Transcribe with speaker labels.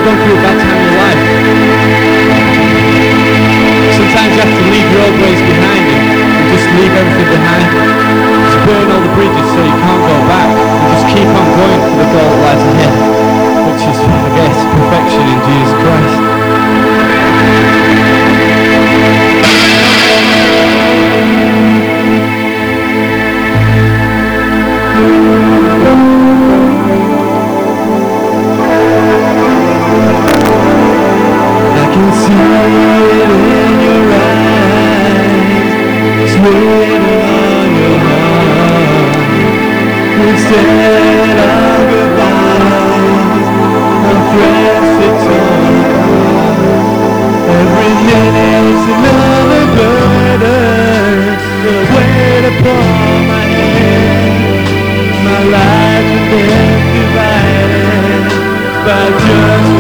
Speaker 1: gone through a bad time in your life. Sometimes you have to leave your old ways behind you and just leave everything behind. Just burn all the bridges so you can't go back and just keep on going for the goal that lies ahead, which is, I guess, perfection in Jesus Christ. I can see it in your eyes, it's written on your heart. Instead of goodbyes, I'm fresh, it's all apart. Every minute's another burden, the weight upon my head. My life has been divided by just